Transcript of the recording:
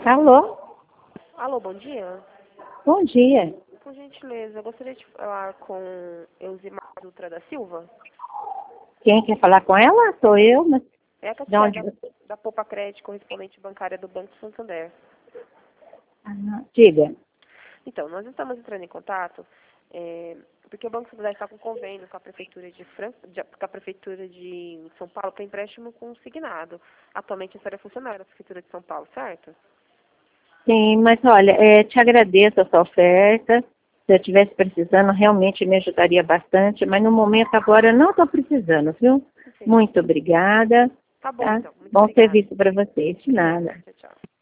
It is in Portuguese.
Alô? Alô, bom dia. Bom dia. Por gentileza, eu gostaria de falar com Elzimar Dutra da Silva. Quem quer falar com ela? Sou eu, mas É a de onde Tatiana, da Poupa Crédito, correspondente bancária do Banco Santander. Diga. Então, nós estamos entrando em contato porque o Banco Santander está com convênio com a Prefeitura com a Prefeitura de São Paulo para empréstimo consignado. Atualmente isso era funcionário da Prefeitura de São Paulo, certo? Sim, mas olha, te agradeço a sua oferta. Se eu estivesse precisando, realmente me ajudaria bastante, mas no momento agora eu não estou precisando, viu? Sim. Muito obrigada. Tá bom, Tá? então. Muito Bom obrigada. serviço para vocês. De Obrigada. nada. Tchau, tchau.